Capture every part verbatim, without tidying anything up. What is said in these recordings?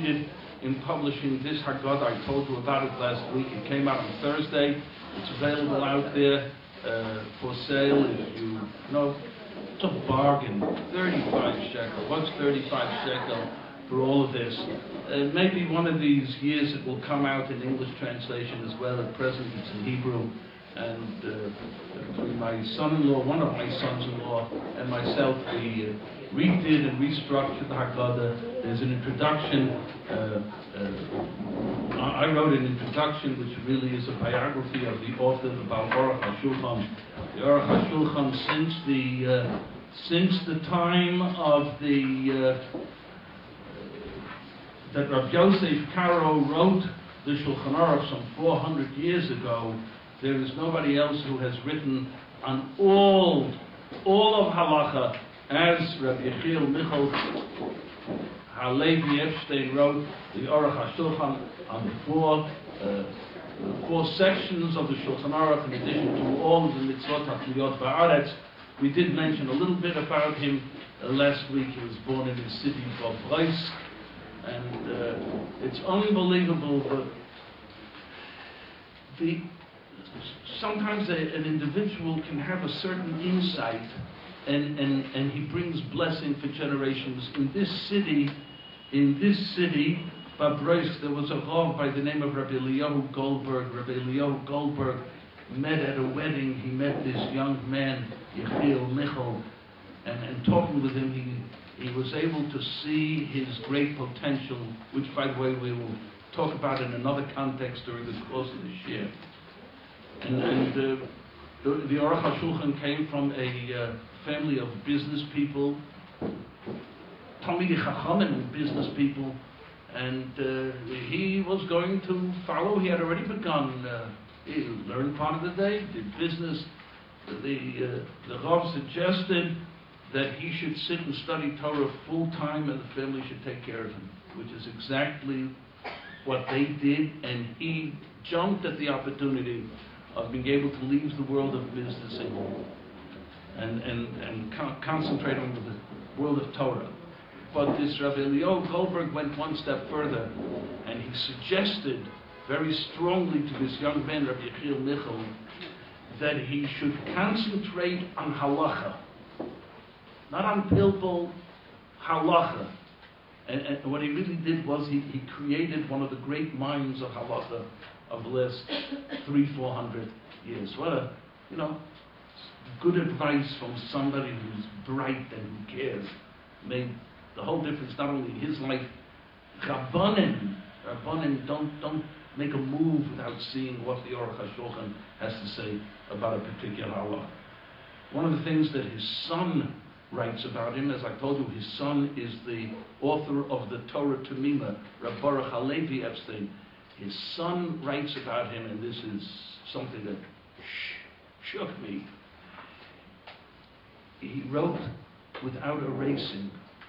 succeeded in publishing this Haggadah. I told you about it last week. It came out on Thursday. It's available out there uh, for sale. If you, you know, it's a bargain. thirty-five shekel. What's thirty-five shekel for all of this? Uh, maybe one of these years it will come out in English translation as well. At present it's in Hebrew. And uh, between my son-in-law, one of my sons-in-law, and myself, we uh, redid and restructured the Haggadah. There's an introduction. Uh, uh, I wrote an introduction which really is a biography of the author, the Baal Aruch HaShulchan. The Aruch HaShulchan, since the uh, since the time of the uh, that Rav Yosef Karo wrote the Shulchan Aruch some four hundred years ago. There is nobody else who has written on all, all of halacha as Rabbi Yechiel Michal Halevi Epstein wrote the Aruch HaShulchan on the four, uh, four sections of the Shulchan Aruch, in addition to all of the mitzvot HaTluyot Ba'aretz. We did mention a little bit about him uh, last week. He was born in the city of Breisk, and uh, it's unbelievable. But the sometimes a, an individual can have a certain insight, and, and, and he brings blessing for generations. In this city, in this city, Babreisk, there was a Rav by the name of Rabbi Eliyahu Goldberg. Rabbi Eliyahu Goldberg met at a wedding. He met this young man, Yechiel Michal, and, and talking with him, he, he was able to see his great potential, which, by the way, we will talk about in another context during the course of this year. And, and uh, the, the Aruch HaShulchan came from a uh, family of business people, Talmidei Chachamim, business people, and uh, he was going to follow. He had already begun. Uh, he learned part of the day, did business. The uh, the Rav suggested that he should sit and study Torah full time, and the family should take care of him, which is exactly what they did. And he jumped at the opportunity of being able to leave the world of business and and, and, and con- concentrate on the world of Torah. But this Rabbi Eliyahu Goldberg went one step further, and he suggested very strongly to this young man, Rabbi Yechiel Michal, that he should concentrate on halacha, not on pilpul, halacha. And, and what he really did was he, he created one of the great minds of halacha of the last three, four hundred years. What a, you know, good advice from somebody who's bright and who cares. Made the whole difference, not only in his life. Rabbanim, Rabbanim, don't don't make a move without seeing what the Aruch HaShulchan has to say about a particular halach. One of the things that his son writes about him, as I told you, his son is the author of the Torah Tamima, Reb Baruch Halevi Epstein. His son writes about him, and this is something that sh- shook me. He wrote without erasing.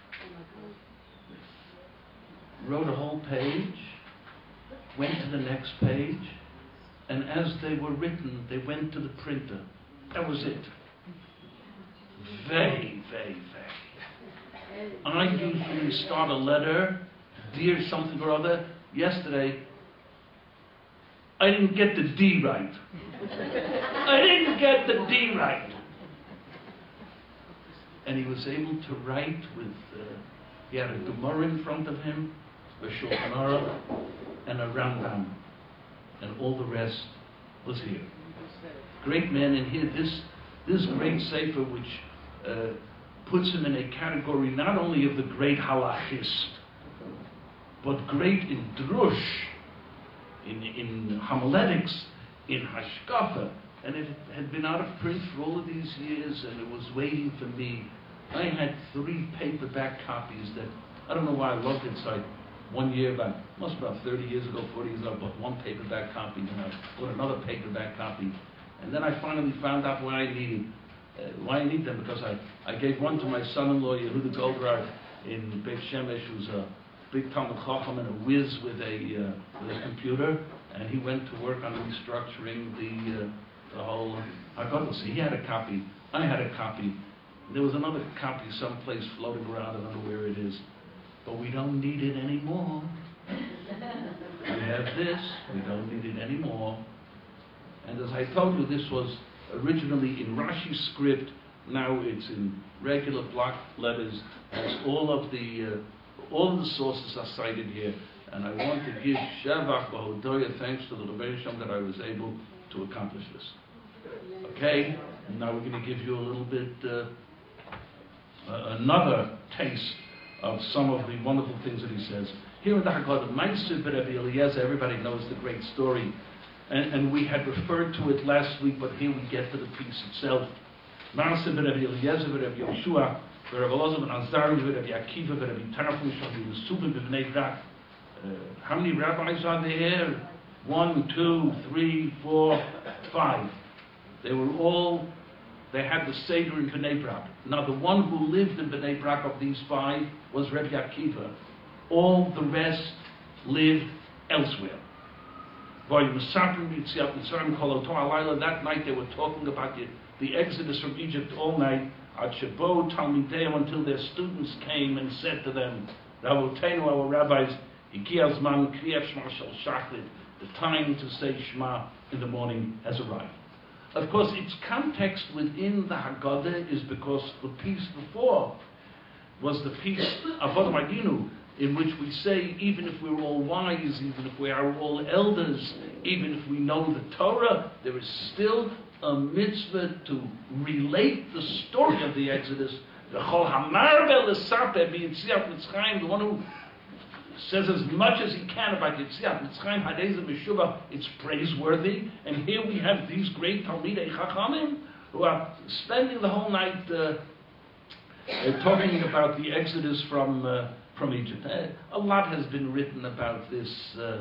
Wrote a whole page, went to the next page, and as they were written, they went to the printer. That was it. Very, very, very. I usually start a letter, dear something or other. Yesterday, I didn't get the D right. I didn't get the D right. And he was able to write with, uh, he had a Gemara in front of him, a Shulchan Aruch, and a Rambam, and all the rest was here. Great man, and here this this great sefer, which uh, puts him in a category not only of the great halachist, but great in drush, in in homiletics, in hashkafa, and it had been out of print for all of these years, and it was waiting for me. I had three paperback copies that, I don't know why I loved it, so I, one year, about, must be about thirty years ago, forty years ago, I bought one paperback copy, and I bought another paperback copy, and then I finally found out why I needed, uh, why I need them, because I, I gave one to my son-in-law, Yehuda Goldberg, in Beit Shemesh, who's a big Talmud Chacham and a whiz with a, uh, with a computer, and he went to work on restructuring the, uh, the whole Haggadah. So he had a copy, I had a copy. There was another copy someplace floating around, I don't know where it is. But we don't need it anymore. have this, we don't need it anymore. And as I told you, this was originally in Rashi script, now it's in regular block letters, as all of the uh, all of the sources are cited here. And I want to give Shavach B'Hodoya thanks to the Rebbe Shem that I was able to accomplish this. Okay, and now we're going to give you a little bit, uh, uh, another taste of some of the wonderful things that he says. Here in the Haggadah, Ma'aseh B'Rebbe Eliezer, everybody knows the great story. And, and we had referred to it last week, but here we get to the piece itself. Ma'aseh B'Rebbe Eliezer, B'Rebbe Yoshua, B'Rebbe Elazar ben Azariah, B'Rebbe Akiva, B'Rebbe Tarfon, B'Rebbe Yisupim, B'Bnei Brak. How many rabbis are there here? One, two, three, four, five. They were all, they had the Seder in Bnei Brak. Now the one who lived in Bnei Brak of these five was Rebbe Akiva. All the rest lived elsewhere. That night they were talking about the, the exodus from Egypt all night. Until their students came and said to them, our rabbis, the time to say Shema in the morning has arrived. Of course, its context within the Haggadah is because the piece before was the piece Avodah Madinu, in which we say, even if we're all wise, even if we are all elders, even if we know the Torah, there is still a mitzvah to relate the story of the Exodus. The one who says as much as he can about Yetziat Mitzrayim, Hadezah Meshuvah, it's praiseworthy. And here we have these great Talmidei Chachamim who are spending the whole night uh, uh, talking about the Exodus from uh, from Egypt. Uh, a lot has been written about this. Uh,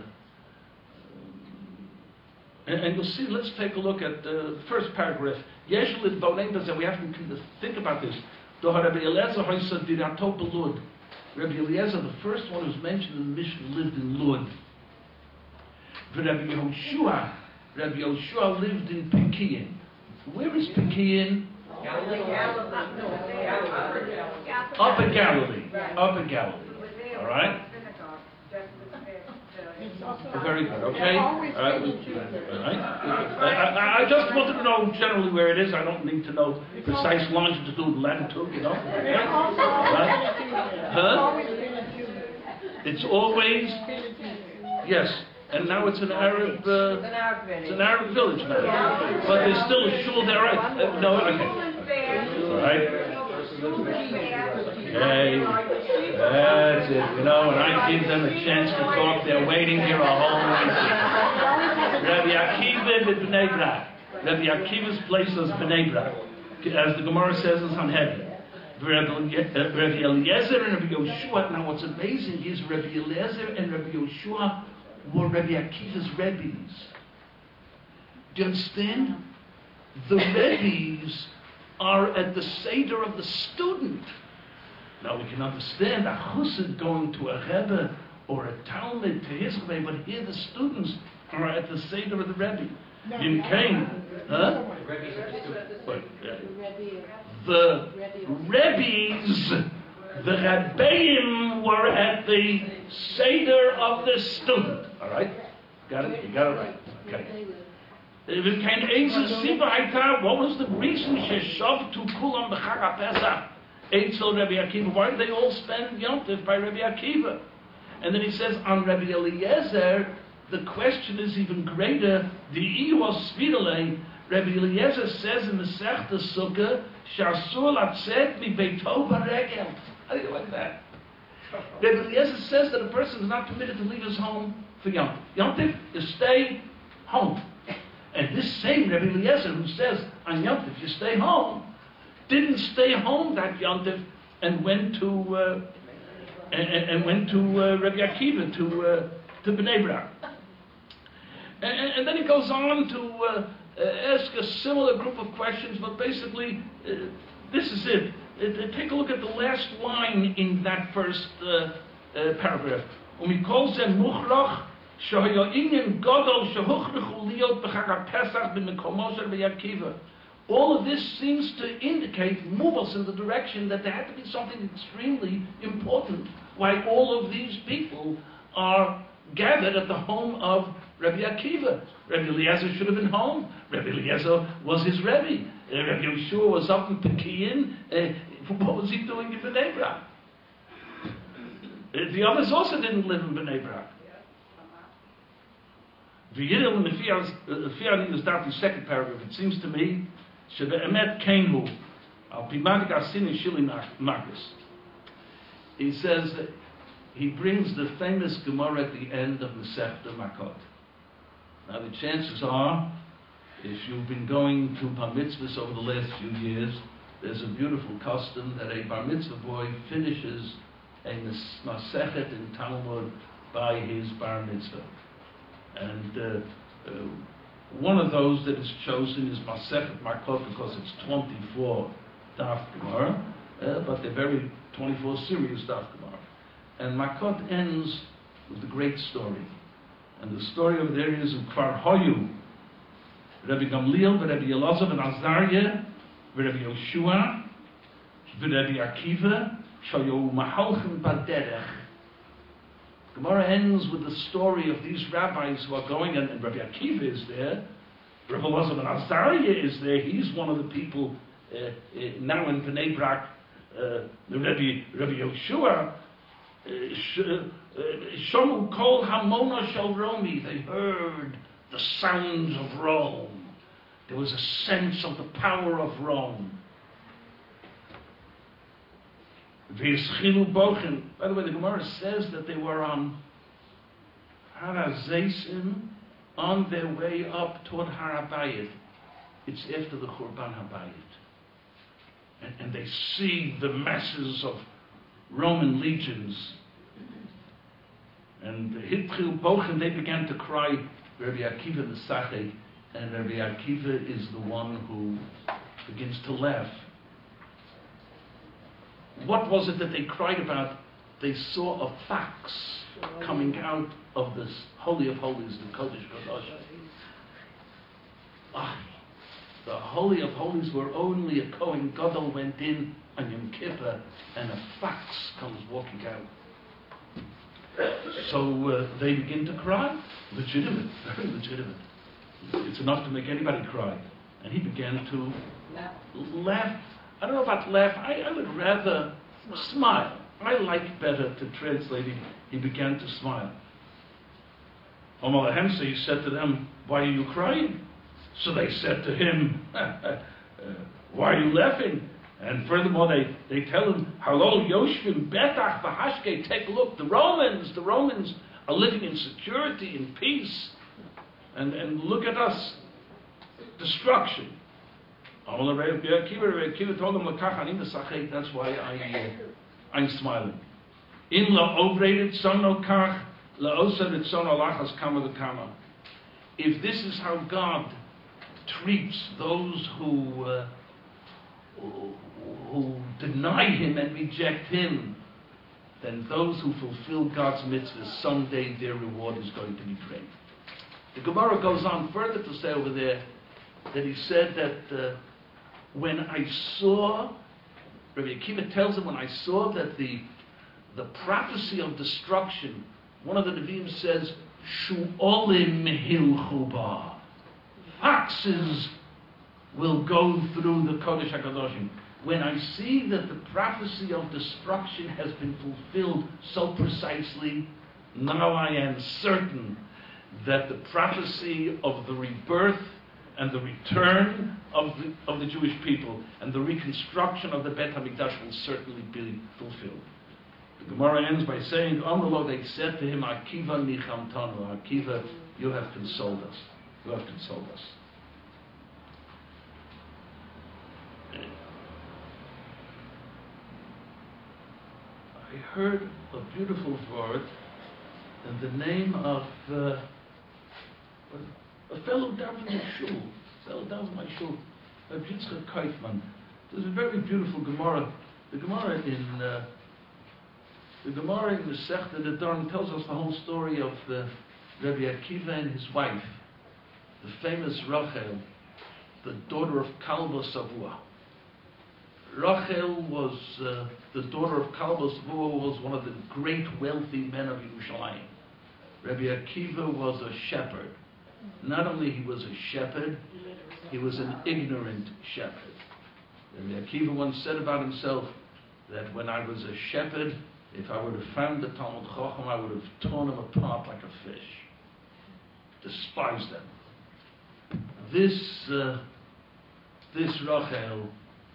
and, and you'll see, let's take a look at uh, the first paragraph. Yesh Lidboneim, and we have to think about this. Rebbe Eliezer Hoysa Dirato Belud. Rebbe Eliezer, the first one who's mentioned in the Mishnah, lived in Lud. Rebbe Yehoshua, Rebbe Yehoshua lived in Pekian. Where is Pekian? Galilee. Upper Galilee. Upper Galilee. All right? Very good, okay? Uh, all right? I, I just wanted to know generally where it is. I don't need to know precise longitude and latitude, you know? Right? Huh? It's always, yes. And now it's an Arab, uh, it's an Arab village now. But there's still a shul there, right? Uh, no, okay. All right? Okay, that's it. You know, when I give them a chance to talk, they're waiting here a whole night. Rabbi Akiva in Bnei Brak. Rabbi Akiva's place was Bnei Brak, as the Gemara says in Sanhedrin. Rabbi Eliezer and Rabbi Yoshua. Now, what's amazing is Rabbi Eliezer and Rabbi Yoshua were Rabbi Akiva's rebbes. Do you understand? The rebbes are at the Seder of the student. Now we can understand a chassid going to a Rebbe or a Talmud to his Rebbe, but here the students are at the Seder of the Rebbe. In Cain, huh? But, uh, the Rebbes, the Rebbeim were at the Seder of the student. All right? Got it? You got it right. Okay. What was the reason Sheshav to Kulam B'Chag HaPesach? Eitzel Rabbi Akiva. Why did they all spend Yom Tov by Rabbi Akiva? And then he says on Rabbi Eliezer, the question is even greater. The Iwas Spirale, Rabbi Eliezer says in the Sechta Sukkah, Shasur Latzet Mi Beito Baregel. How do you like that? Rabbi Eliezer says that a person is not permitted to leave his home for Yom Tov. Yom Tov, you stay home. And this same Rabbi Eliezer who says on Yom Tov, you stay home, didn't stay home that Yom Tov and went to uh, and, and went to uh, Rabbi Akiva to uh, to Bnei Brak. And, and then he goes on to uh, uh, ask a similar group of questions, but basically uh, this is it. Uh, take a look at the last line in that first uh, uh, paragraph. Umikol ze muchrach. All of this seems to indicate, move us in the direction that there had to be something extremely important why all of these people are gathered at the home of Rabbi Akiva. Rabbi Eliezer should have been home. Rabbi Eliezer was his Rebbe. Uh, Rabbi Yeshua was up in Pekiyin. Uh, what was he doing in Bnei Brak? Uh, the others also didn't live in Bnei Brak. V'yidel in the Fi'ani is that the second paragraph. It seems to me, Shebe'emet Kenhu, Al Pimadik Asini Shili Magus. He says that he brings the famous Gemara at the end of Masechta Makot. Now the chances are, if you've been going to bar mitzvahs over the last few years, there's a beautiful custom that a bar mitzvah boy finishes a Masechet in Talmud by his bar mitzvah. And uh, uh, one of those that is chosen is Masechet Makot because it's twenty-four Daf Gemara, uh, but they're very twenty-four serious Daf Gemara. And Makot ends with a great story. And the story over there is of Kfar Hoyu, Rabbi Gamliel, Rabbi Elazar, and Azariah, Rabbi Yoshua, Rabbi Akiva, Shayu Mahalchim Baderech. Gemara ends with the story of these rabbis who are going, and, and Rabbi Akiva is there, Rabbi Elazar and Azariah is there. He's one of the people uh, uh, now in Bnei Brak, uh, the Rabbi, Rabbi Yoshua. Shomu kol hamona shel Romi. They heard the sounds of Rome. There was a sense of the power of Rome. V'yischilu bochen. By the way, the Gemara says that they were on Har HaZeisim, on their way up toward Har HaBayit. It's after the Churban HaBayit. And, and they see the masses of Roman legions. And Hitchil Bochen, they began to cry, Rabbi Akiva the Sachei, and Rabbi Akiva is the one who begins to laugh. What was it that they cried about? They saw a fox coming out of this Holy of Holies, the Kodesh Kodesh. Ah, the Holy of Holies where only a Kohen Gadol went in on Yom Kippur, and a fox comes walking out. So uh, they begin to cry. Legitimate, very legitimate. It's enough to make anybody cry. And he began to laugh. I don't know about laugh. I, I would rather smile. I like better to translate it. He began to smile. Omar Hemsa, he said to them, "Why are you crying?" So they said to him, uh, "Why are you laughing?" And furthermore, they, they tell him, "Halol Yoshvim Betach Vahashke." Take a look, the Romans, the Romans are living in security, in peace, and and look at us, destruction. That's why I, uh, I'm smiling. In la ovrated sono kach la osadet sono lachas kama the kama. If this is how God treats those who uh, who deny Him and reject Him, then those who fulfill God's mitzvahs, someday their reward is going to be great. The Gemara goes on further to say over there that he said that uh, when I saw, Rabbi Akiva tells him, when I saw that the the prophecy of destruction, one of the Nevi'im says, Shu'olim hilchu ba. Foxes will go through the Kodesh HaKadoshim. When I see that the prophecy of destruction has been fulfilled so precisely, now I am certain that the prophecy of the rebirth and the return of the, of the Jewish people and the reconstruction of the Bet HaMikdash will certainly be fulfilled. The Gemara ends by saying, Amrullah, they said to him, Akiva nichamtanu, Akiva, you have consoled us. You have consoled us. I heard a beautiful word in the name of uh, a fellow down from my shul, a fellow down from my shul, Rabbi Yitzchak Kaufman. There's a very beautiful Gemara. The Gemara in uh, the Gemara in the Masechta Nedarim tells us the whole story of uh, Rabbi Akiva and his wife, the famous Rachel, the daughter of Kalba Savua. Rachel was uh, the daughter of Kalba Savua, was one of the great wealthy men of Yerushalayim. Rabbi Akiva was a shepherd. Not only he was a shepherd, he was an ignorant shepherd. Rabbi Akiva once said about himself that when I was a shepherd, if I would have found the Talmud Chacham, I would have torn him apart like a fish. Despised them. This, uh, this Rachel,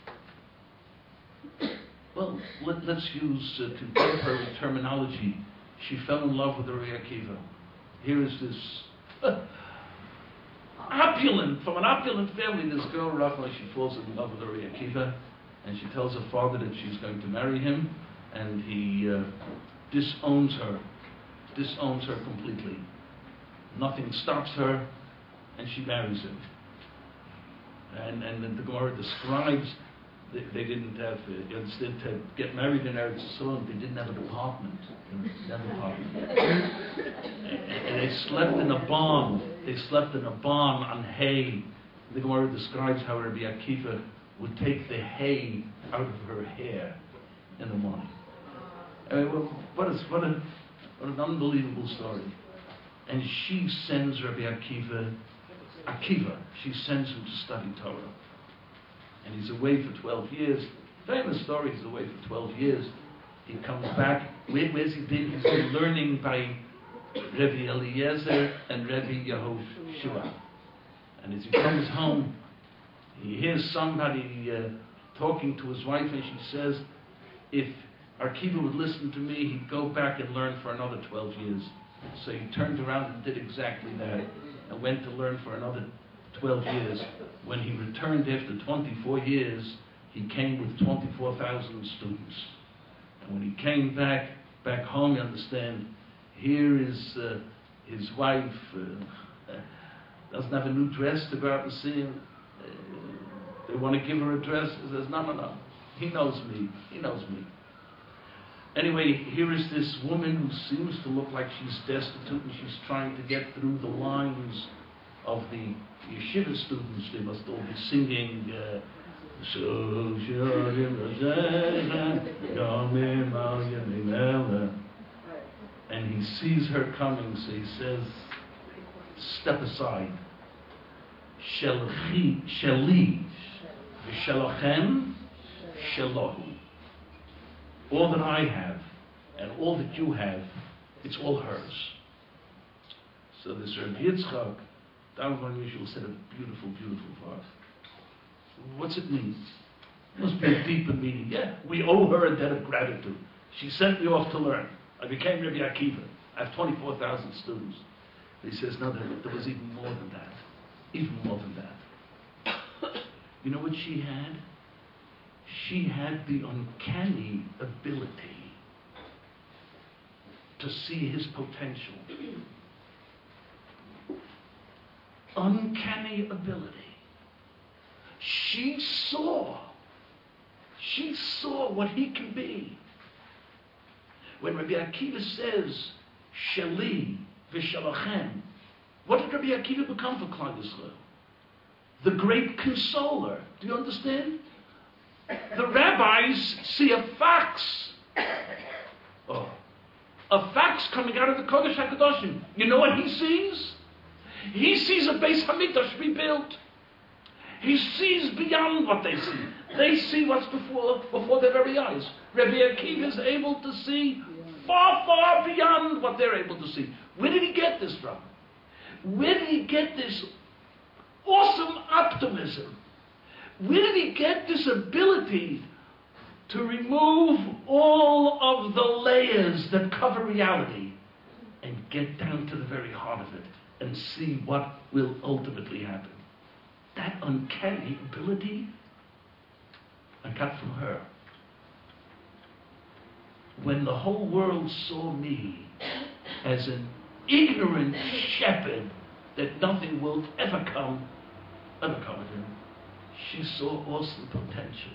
well, let, let's use uh, contemporary terminology. She fell in love with Rabbi Akiva. Here is this uh, opulent, from an opulent family, this girl, Rachel, she falls in love with Rabbi Akiva, and she tells her father that she's going to marry him, and he uh, disowns her, disowns her completely. Nothing stops her, and she marries him. And, and the Gemara describes they, they didn't have, uh, you understand, to get married in Eretz Yisrael, they didn't have an apartment. You know, didn't have an apartment. and, and they slept in a barn. They slept in a barn on hay. The Gemara describes how Rabbi Akiva would take the hay out of her hair in the morning. I mean, well, what, is, what, a, what an unbelievable story. And she sends Rabbi Akiva, Akiva, she sends him to study Torah. And he's away for twelve years. Famous story, he's away for twelve years. He comes back. Where, where's he been? He's been learning by Rabbi Eliezer and Rabbi Yehoshua. And as he comes home, he hears somebody uh, talking to his wife, and she says, if Akiva would listen to me, he'd go back and learn for another twelve years. So he turned around and did exactly that, and went to learn for another twelve years. When he returned after twenty-four years, he came with twenty-four thousand students. And when he came back, back home, you understand, here is uh, his wife, uh, uh, doesn't have a new dress to go out and see him. Uh, they want to give her a dress. He says, no, no, no. He knows me. He knows me. Anyway, here is this woman who seems to look like she's destitute, and she's trying to get through the lines of the yeshiva students. They must all be singing, uh, and he sees her coming, so he says, step aside. Sheli, v'shelochem, shelohu. All that I have, and all that you have, it's all hers. So this Rabbi Yitzchak, David Yeshua, said a beautiful, beautiful verse. What's it mean? It must be a deeper meaning. Yeah, we owe her a debt of gratitude. She sent me off to learn. I became Rabbi Akiva. I have twenty-four thousand students. He says, no, there, there was even more than that. Even more than that. You know what she had? She had the uncanny ability to see his potential. Uncanny ability. She saw, she saw what he can be. When Rabbi Akiva says, Sheli v'shalachem, what did Rabbi Akiva become for Klal Yisrael? The great consoler. Do you understand? The rabbis see a fax. Oh, a fax coming out of the Kodesh HaKadoshim. You know what he sees? He sees a Beis Hamikdash rebuilt. He sees beyond what they see. They see what's before, before their very eyes. Rabbi Akiva is able to see far, far beyond what they're able to see. Where did he get this from? Where did he get this awesome optimism? Where did he get this ability to remove all of the layers that cover reality and get down to the very heart of it and see what will ultimately happen? That uncanny ability I got from her. When the whole world saw me as an ignorant shepherd that nothing will ever come, ever come again, she saw awesome potential.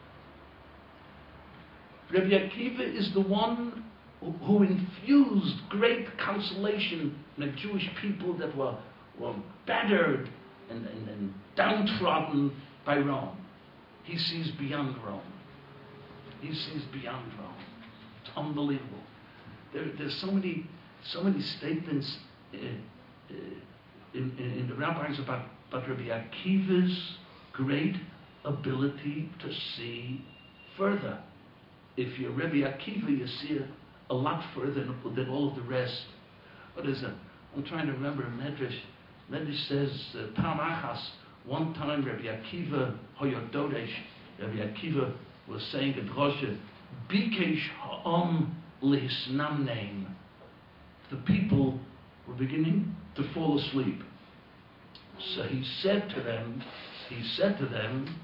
Rabbi Akiva is the one who, who infused great consolation in the Jewish people that were, were battered and, and, and downtrodden by Rome. He sees beyond Rome. He sees beyond Rome. It's unbelievable. There, there's so many, so many statements uh, uh, in, in, in the rabbis about, about Rabbi Akiva's great ability to see further. If you're Rabbi Akiva, you see a, a lot further than, than all of the rest. What is it? I'm trying to remember a Medrash. Medrash says, uh, Pam Achas, one time Rabbi Akiva, Hoyododesh, Rabbi Akiva was saying at Rosh, Bikesh ha'am lihisnamneim. The people were beginning to fall asleep. So he said to them, he said to them,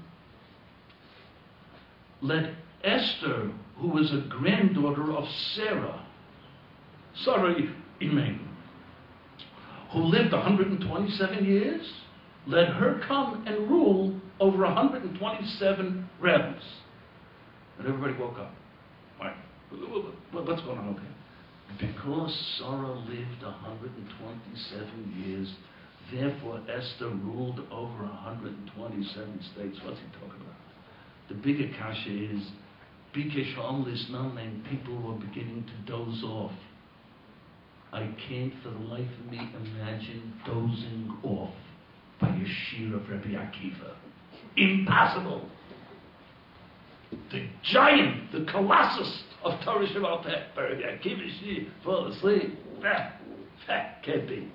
let Esther, who was a granddaughter of Sarah, Sarah Imen, who lived one hundred twenty-seven years, let her come and rule over one hundred twenty-seven realms. And everybody woke up. Right. What's going on here? Because Sarah lived one hundred twenty-seven years, therefore Esther ruled over one hundred twenty-seven states. What's he talking about? The bigger kasha is, Bikesh ha'am lisnam, and people were beginning to doze off. I can't for the life of me imagine dozing off by a shear of Rabbi Akiva. Impossible. The giant, the colossus of Torah Shabbat Peh, Rabbi Akiva shear, fall asleep. That, that can't be.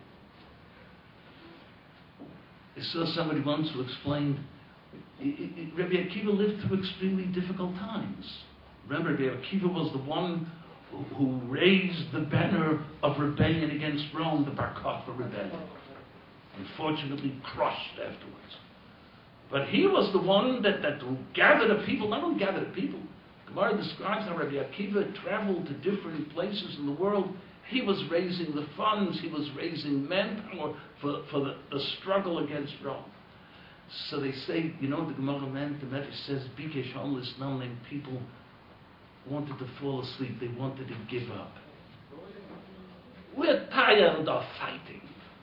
I saw somebody once who explained, it, it, Rabbi Akiva lived through extremely difficult times. Remember, Rabbi Akiva was the one who, who raised the banner of rebellion against Rome, the Bar Kokhba rebellion. Unfortunately crushed afterwards. But he was the one that, that gathered the people, not only gathered the people. Gemara describes how Rabbi Akiva traveled to different places in the world. He was raising the funds, he was raising manpower for, for the, the struggle against Rome. So they say, you know, the Gemara man, the Medrash says, Bikesh ha'am lisnam, and people wanted to fall asleep, they wanted to give up. We're tired of fighting.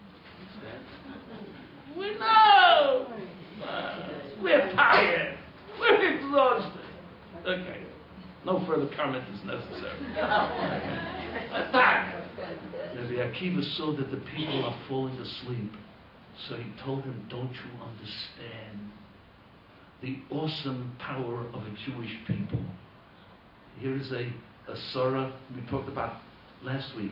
We know. Uh, we're tired. We're exhausted. Okay. No further comment is necessary. Attack. Rabbi Akiva saw that the people are falling asleep. So he told them, don't you understand the awesome power of a Jewish people? Here is a, a Sarah we talked about last week.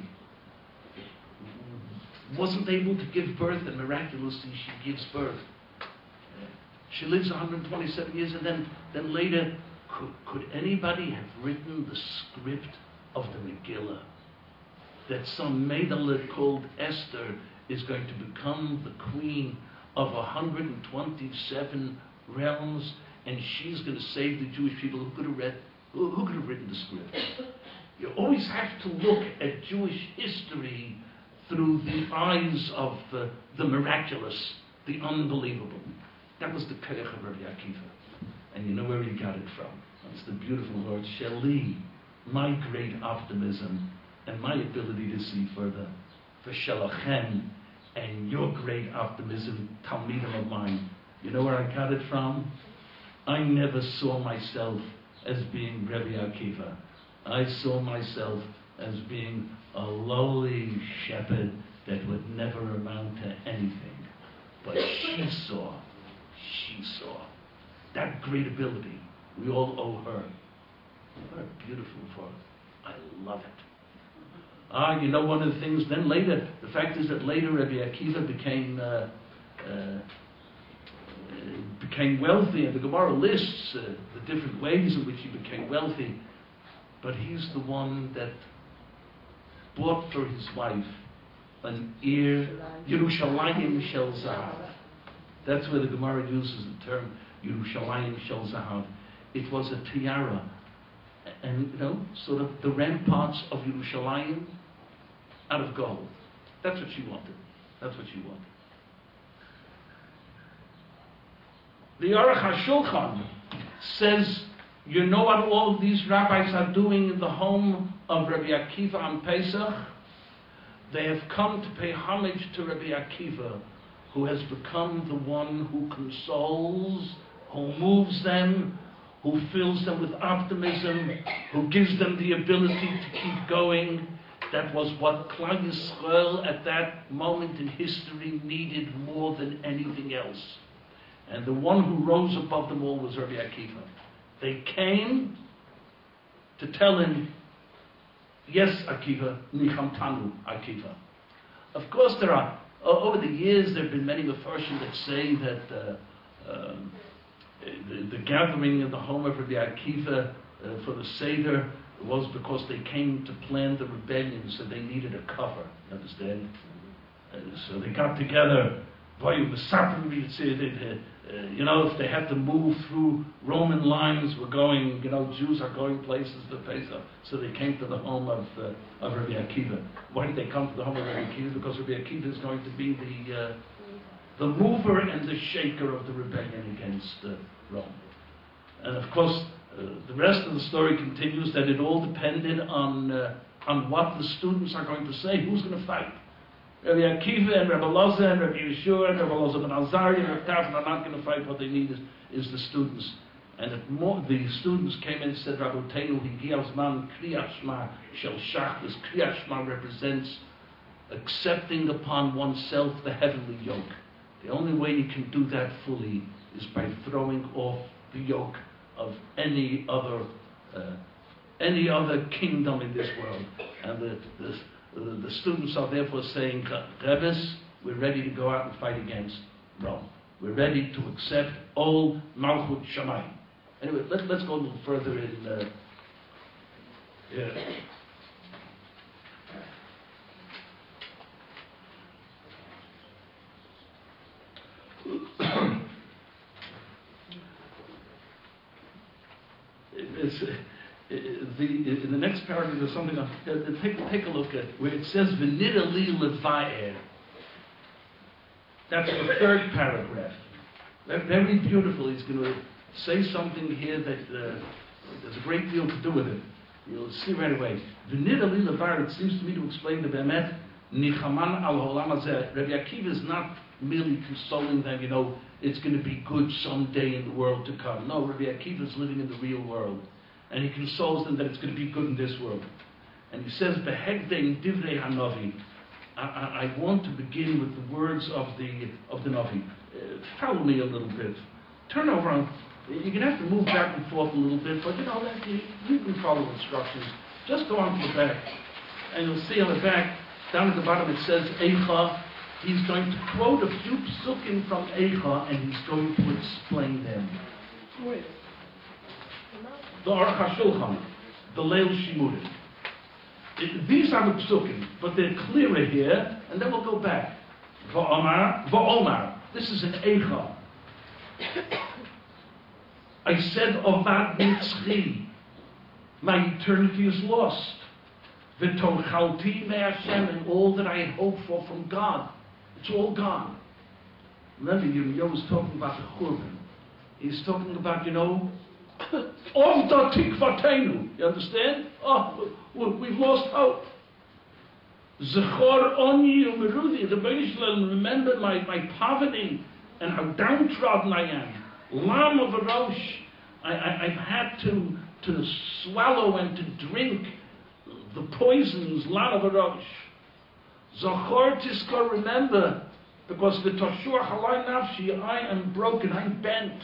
Wasn't able to give birth, and miraculously she gives birth. She lives one hundred twenty-seven years, and then, then later, could, could anybody have written the script of the Megillah? That some Maidala called Esther is going to become the queen of one hundred twenty-seven realms, and she's going to save the Jewish people. Who could have read? Who, who could have written the script? You always have to look at Jewish history through the eyes of uh, the miraculous, the unbelievable. That was the Koach of Rabbi Akiva. And you know where he got it from. It's the beautiful word, Sheli, my great optimism and my ability to see further. For Shalachem, and your great optimism, Talmidim of mine. You know where I got it from? I never saw myself as being Rabbi Akiva. I saw myself as being a lowly shepherd that would never amount to anything. But she saw, she saw that great ability. We all owe her. What a beautiful word. I love it. Ah, you know, one of the things, then later, the fact is that later Rabbi Akiva became uh, uh, became wealthy, and the Gemara lists uh, the different ways in which he became wealthy. But he's the one that bought for his wife an ear, Yerushalayim Shel Zahav. That's where the Gemara uses the term Yerushalayim Shel Zahav. It was a tiara, and you know, sort of the ramparts of Yerushalayim out of gold. That's what she wanted. That's what she wanted. The Aruch HaShulchan says, you know what all these rabbis are doing in the home of Rabbi Akiva on Pesach? They have come to pay homage to Rabbi Akiva, who has become the one who consoles, who moves them, who fills them with optimism, who gives them the ability to keep going. That was what Klal Yisrael at that moment in history needed more than anything else. And the one who rose above them all was Rabbi Akiva. They came to tell him, yes, Akiva, nichamtanu, Akiva. Of course, there are, over the years, there have been many Mefarshim that say that uh, um, the, the gathering in the home of Rabbi Akiva uh, for the Seder was because they came to plan the rebellion, so they needed a cover, you understand? Uh, so they got together, Uh, you know, if they had to move through Roman lines, we're going, you know, Jews are going places to Pesach. So they came to the home of, uh, of Rabbi Akiva. Why did they come to the home of Rabbi Akiva? Because Rabbi Akiva is going to be the, uh, the mover and the shaker of the rebellion against uh, Rome. And of course, uh, the rest of the story continues that it all depended on, uh, on what the students are going to say. Who's going to fight? Rabbi Akiva and Rabbi Loza and Rabbi Yeshua and Rabbi Loza ben Azariah and Rabbi Tafan are not going to fight. What they need is, is the students. And if more, the students came in and said, Rabbeinu, Higi man Kriyat Shema Shel Shachris. Kriyat Shema represents accepting upon oneself the heavenly yoke. The only way you can do that fully is by throwing off the yoke of any other uh, any other kingdom in this world. And the, the The, the students are therefore saying, Rebbe's, we're ready to go out and fight against Rome. We're ready to accept all Malchut Shamayim. Anyway, let, let's go a little further in. Uh, yeah. it's, uh, The, in the next paragraph, there's something. Uh, take, take a look at where it says "V'nida li levayer." That's the third paragraph. Very beautiful. He's going to say something here that uh, there's a great deal to do with it. You'll see right away. "V'nida li levayer." It seems to me to explain the bemet nichaman al holam hazeh. Rabbi Akiva is not merely consoling them. You know, it's going to be good someday in the world to come. No, Rabbi Akiva is living in the real world. And he consoles them that it's going to be good in this world. And he says, "Behegdein divrei hanavi." I want to begin with the words of the of the Navi. Uh, follow me a little bit. Turn over on. You're going to have to move back and forth a little bit, but you know that you, you can follow instructions. Just go on to the back, and you'll see on the back, down at the bottom, it says Eicha. He's going to quote a few psukim from Eicha, and he's going to explain them. Wait. The Aruch HaShulchan, the Leil Shimurim. These are the psukim, but they're clearer here, and then we'll go back. Va'omar, va'omar. This is an Eicha. I said, Ovad Nitzchi, my eternity is lost. V'tochalti me'Hashem, and all that I had hoped for from God, it's all gone. Remember, Yirmiyahu was talking about the Churban. He's talking about, you know, of the tikvatenu, you understand? Oh, we've lost hope. Zechor oni umerudi, the Bnei Yisrael, remember my, my poverty and how downtrodden I am. Lam of a rosh, I, I, I've had to, to swallow and to drink the poisons, lam of a rosh. Zechor tiskor, remember, because the toshur halai nafshi, I am broken, I'm bent.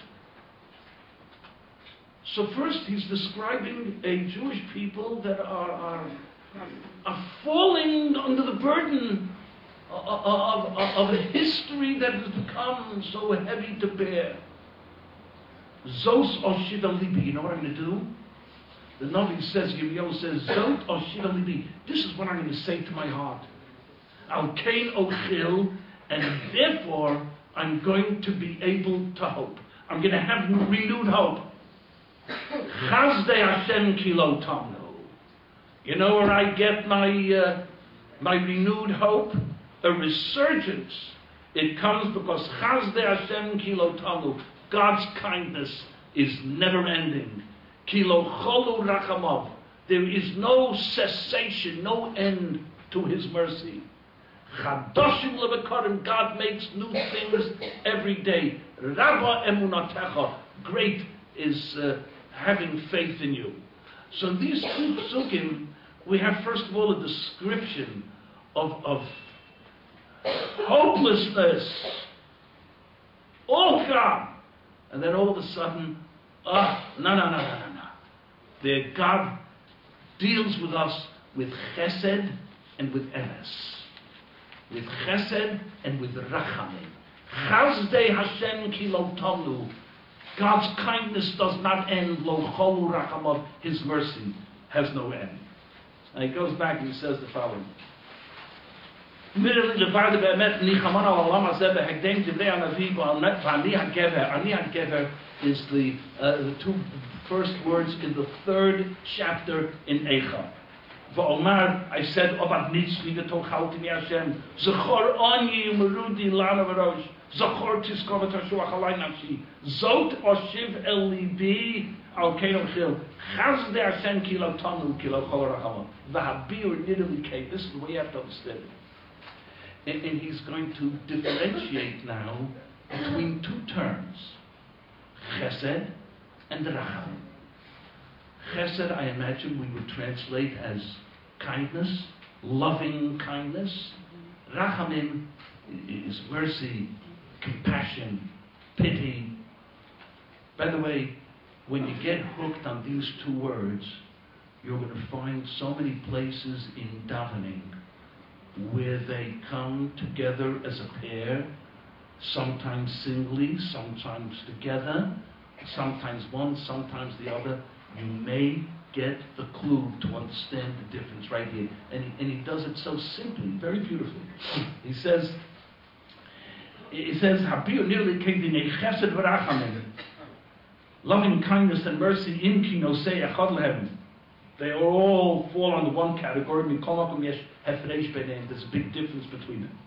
So first he's describing a Jewish people that are, are, are falling under the burden of, of, of a history that has become so heavy to bear. Zos oshida libi, you know what I'm going to do? The Navi says, Yirmiyahu says, Zot oshida libi, this is what I'm going to say to my heart. Al kain ochil, and therefore I'm going to be able to hope. I'm going to have renewed hope. Chazdei Hashem kilo tamnu. You know where I get my uh, my renewed hope? A resurgence. It comes because Chazdei Hashem kilo tamnu. God's kindness is never ending. Kilo cholu rachamov. There is no cessation, no end to His mercy. Chadoshim lebekarim. God makes new things every day. Rabba emunatecha. Great is uh, having faith in you. So these two psukim, we have first of all a description of, of hopelessness, all gone, and then all of a sudden, ah, oh, no, no, no, no, no, no. The God deals with us with chesed and with emes, with chesed and with rachamim. Chazdei Hashem ki lo tamnu. God's kindness does not end. Lo cholu rachamot. His mercy has no end. And he goes back and he says the following. Immediately, levar be'emet nichamon al olam hazeh behekdem divrei hanavi v'ani hagever. Ani hagever is the uh, the two first words in the third chapter in Eicha. V'omar, I said, Obad nitzvi v'tochalti mi Hashem, zechor oni u'merudi lana v'rosh, zechor tizkor v'tashuach alay nafshi, zot oshiv el libi al keino chil, chazdei Hashem ki lo tanu ki lo chol rachamon, v'habir nidali kei. This is the way you have to understand it. And, and he's going to differentiate now between two terms, chesed and rachamim. Chesed, I imagine we would translate as kindness, loving kindness. Rachamim is mercy, compassion, pity. By the way, when you get hooked on these two words, you're going to find so many places in davening where they come together as a pair, sometimes singly, sometimes together, sometimes one, sometimes the other. You may get the clue to understand the difference right here. And he, and he does it so simply, very beautifully. He says, he says, loving kindness and mercy in kinosei echad lehem. They all fall under one category. There's a big difference between them.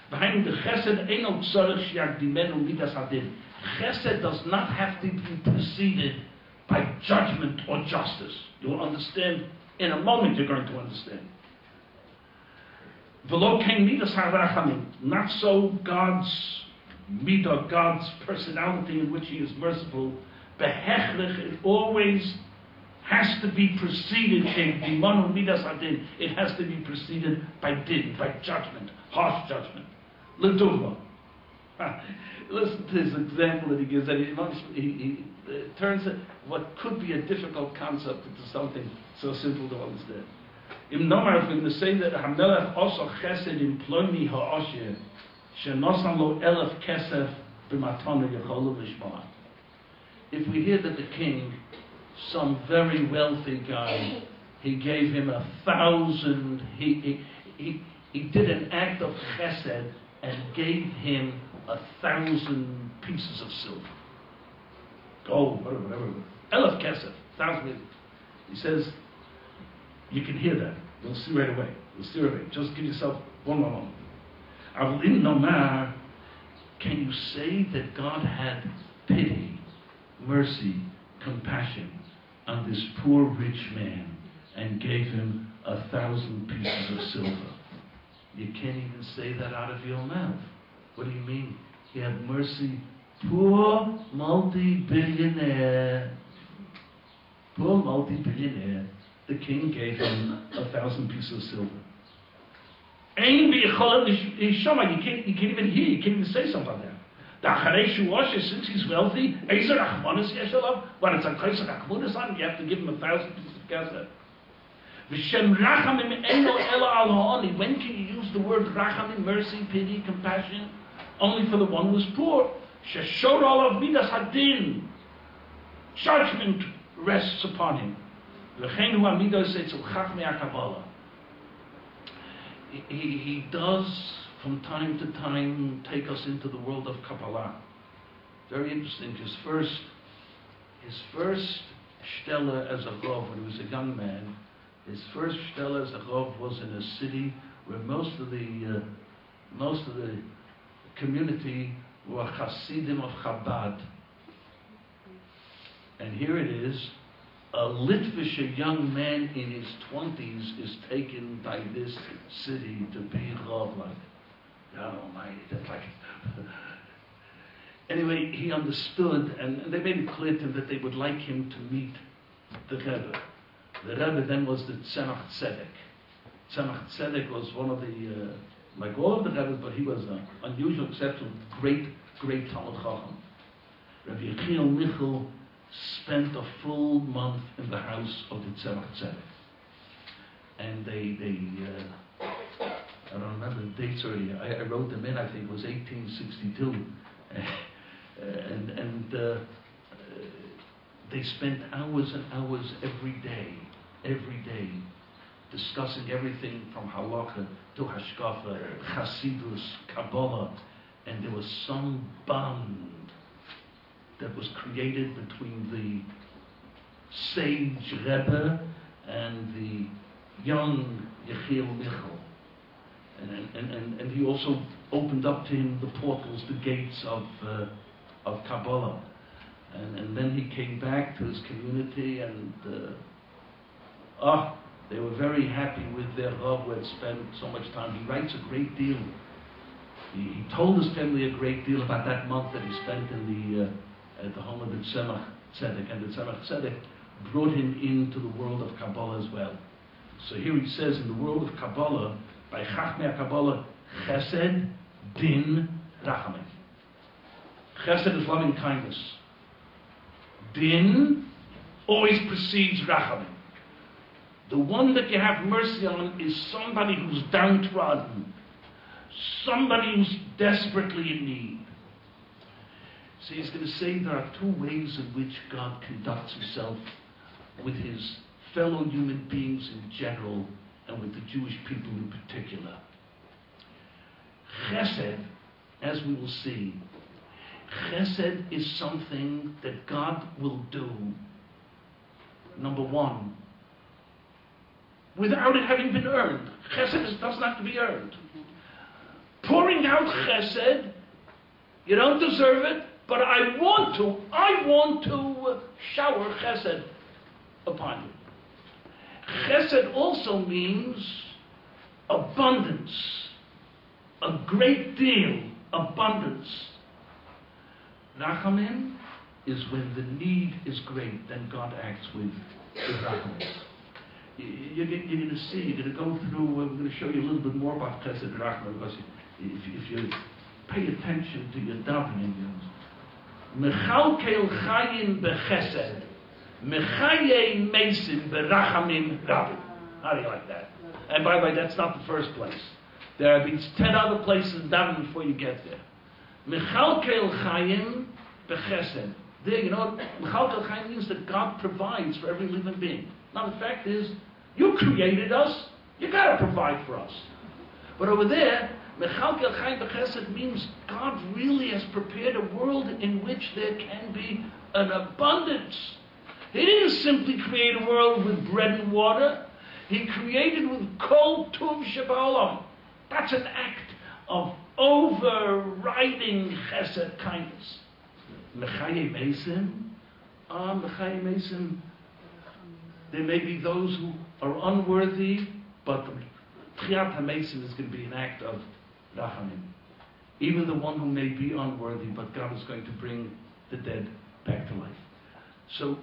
Chesed does not have to be preceded by judgment or justice. You will understand in a moment. You're going to understand. Not so God's midah, God's personality in which He is merciful. It always has to be preceded. It has to be preceded by din, by judgment, harsh judgment. L'duvah. Listen to this example that he gives. That he, he, he uh, turns what could be a difficult concept into something so simple to understand. Im Nomar, if we're going to say that Hamelech also chesed im ploni ha'osher, shenosan lo elef kesef b'matana yecholu l'shma. If we hear that the king, some very wealthy guy, he gave him a thousand, he, he, he, he did an act of chesed and gave him a thousand pieces of silver. Gold, whatever, whatever. Elef kesef, thousand. He says, you can hear that. You'll see right away. You'll see right away. Just give yourself one more moment. Avlim nomar, can you say that God had pity, mercy, compassion on this poor rich man and gave him a thousand pieces of silver? You can't even say that out of your mouth. What do you mean? He had mercy. Poor multi-billionaire. Poor multi-billionaire. The king gave him a thousand pieces of silver. You can't, you can't even hear. You can't even say something like that. Since he's wealthy, what it's a place of Achmunas on, you have to give him a thousand pieces of kesef. When can you use the word rachamim, mercy, pity, compassion? Only for the one who's poor. Judgment rests upon him. He, he, he does from time to time take us into the world of Kabbalah. Very interesting. His first, his first shtella as a Rav, when he was a young man, his first shtella as a Rav was in a city where most of the uh, most of the community were Hasidim of Chabad. And here it is, a Litvish young man in his twenties is taken by this city to be Rav. Like, God Almighty, that's like... Anyway, he understood, and, and they made it clear to him that they would like him to meet the Rebbe. The Rebbe then was the Tzemach Tzedek. Tzemach Tzedek was one of the, uh, like all of the Rebbe's, but he was an unusual, exceptional, great, great Talmud Chacham. Rabbi Yechiel Michal spent a full month in the house of the Tzemach Tzedek. And they, they uh, I don't remember the dates already, I, I wrote them in, I think it was eighteen sixty-two. and and uh, they spent hours and hours every day, every day, discussing everything from Halakha to Hashkafa, Chasidus, Kabbalah, and there was some bond that was created between the sage Rebbe and the young Yechiel Michal. And, and, and, and he also opened up to him the portals, the gates of, uh, of Kabbalah. And, and then he came back to his community, and uh, ah, they were very happy with their Rav who had spent so much time. He writes a great deal. He, he told his family a great deal about that month that he spent in the uh, at the home of the Tzemach Tzedek, and the Tzemach Tzedek brought him into the world of Kabbalah as well. So here he says, in the world of Kabbalah, by Chachmei Kabbalah, Chesed, Din, Rachamim. Chesed is loving kindness. Din always precedes Rachamim. The one that you have mercy on is somebody who's downtrodden, somebody who's desperately in need. So he's going to say there are two ways in which God conducts himself with his fellow human beings in general and with the Jewish people in particular. Chesed, as we will see, Chesed is something that God will do, number one, without it having been earned. Chesed is, doesn't have to be earned. Pouring out Chesed, you don't deserve it, but I want to, I want to shower Chesed upon you. Chesed also means abundance, a great deal, abundance. Rachamim is when the need is great, then God acts with, with Rachamim. You're, you're going to see, you're going to go through, we're going to show you a little bit more about Chesed and Rachamim, because if, if you pay attention to your davening, Mechalkel Chayim Bechesed, Mechaye Mesim Berachamim Rabim. How do you like that? And by the way, that's not the first place. There have been ten other places davening before you get there. Mechalkel Chayim Bechesed. There, you know, Mechalkel Chayim means that God provides for every living being. Now, the fact is, you created us, you got to provide for us. But over there, Mechalkel Chayim Bechesed means God really has prepared a world in which there can be an abundance. He didn't simply create a world with bread and water. He created with kol tuv shebaolam. That's an act of overriding chesed, kindness. Mechaye Mesim, ah, Mechaye Mesim. There may be those who are unworthy, but Tchiat HaMesim is going to be an act of Rachamim. Even the one who may be unworthy, but God is going to bring the dead back to life. So,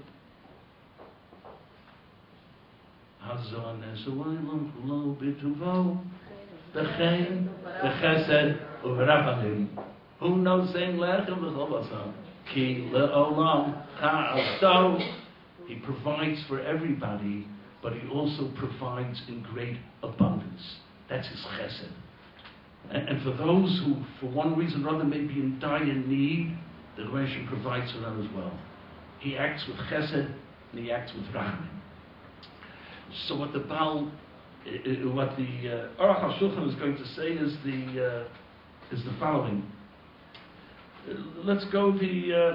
Hazon Esuaylam Kulo Bituvo Bechen Bechesed Uvrachamim. Who knows saying Lechem V'Chovasam? Ki Le'olam Cha'avdo. He provides for everybody, but he also provides in great abundance. That's his chesed. And, and for those who, for one reason or other, may be in dire need, the Rebbe provides for them as well. He acts with chesed, and he acts with rachamim. So what the Baal, what the uh, Aruch HaShulchan is going to say is the uh, is the following. Uh, let's go the. Uh,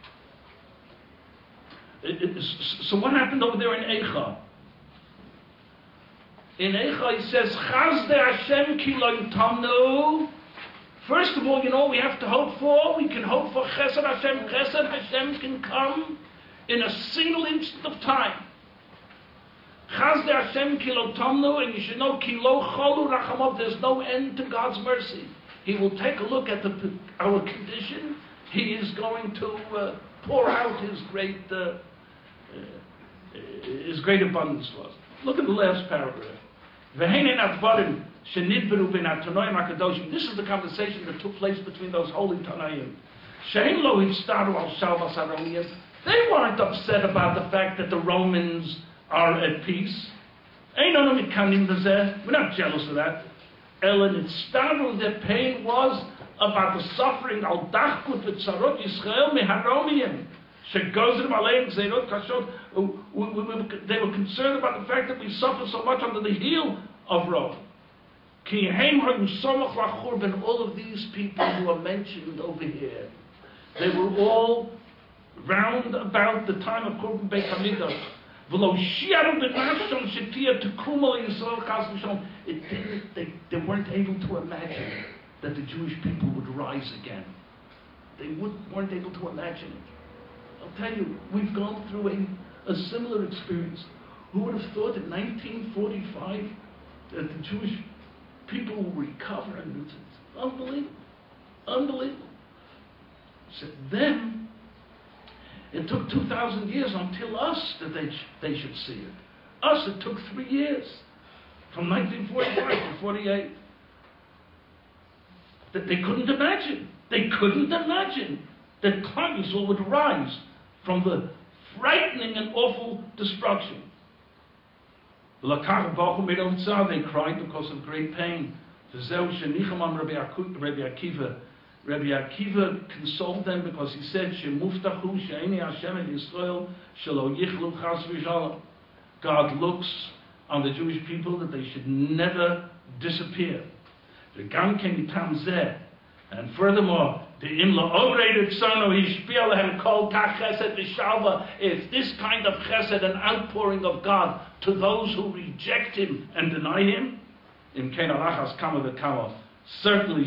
it, it, so what happened over there in Eicha? In Eicha he says, Chazde Hashem ki lo yitamnu. First of all, you know what we have to hope for? We can hope for Chesed Hashem. Chesed Hashem can come in a single instant of time. Chazde Hashem ki lo tamnu, and you should know ki lo cholu rachamov. There's no end to God's mercy. He will take a look at the, our condition. He is going to uh, pour out His great uh, uh, is great abundance for us. Look at the last paragraph. This is the conversation that took place between those holy Tanaim. They weren't upset about the fact that the Romans are at peace. We're not jealous of that. Their pain was about the suffering al dachkut v'tzarot Yisrael meharomiyim. They were concerned about the fact that we suffer so much under the heel of Rome. All of these people who are mentioned over here, they were all round about the time of Korban Beit HaMikdash. It didn't, they, they weren't able to imagine that the Jewish people would rise again. They would, weren't able to imagine it. I'll tell you, we've gone through a, a similar experience. Who would have thought in nineteen forty-five that the Jewish people will recover? And it's, it's unbelievable. Unbelievable. So then, it took two thousand years until us that they, they should see it. Us, it took three years. From nineteen forty-five to forty-eight. That they couldn't imagine. They couldn't imagine that Klal Yisrael would rise from the frightening and awful destruction. They cried because of great pain. Rabbi Akiva Rabbi Akiva consoled them because he said, God looks on the Jewish people that they should never disappear. And furthermore, if this kind of chesed, an outpouring of God to those who reject Him and deny Him, certainly